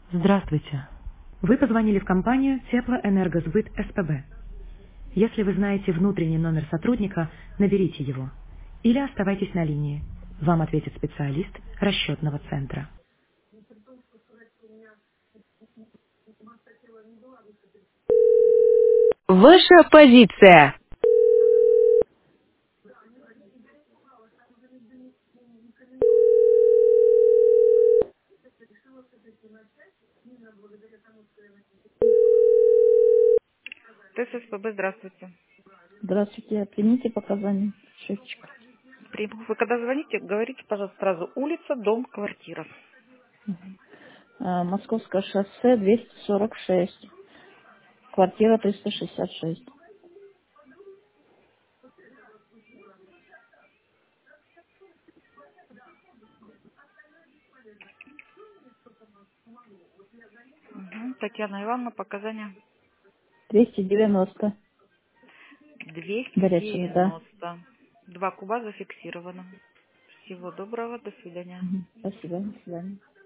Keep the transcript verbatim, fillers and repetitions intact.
Здравствуйте. Вы позвонили в компанию Теплоэнергосбыт СПБ. Если вы знаете внутренний номер сотрудника, наберите его. Или оставайтесь на линии. Вам ответит специалист расчетного центра. Ваша позиция. ТССПБ, здравствуйте. Здравствуйте, примите показания счетчика. Приму. Вы когда звоните, говорите, пожалуйста, сразу улица, дом, квартира. А, Московское шоссе двести сорок шесть, квартира триста шестьдесят шесть. Мгм. Татьяна Ивановна, показания двести девяносто. двести Горячая вода. девяносто. Два куба зафиксировано. Всего доброго, до свидания. Мгм. Спасибо, до свидания.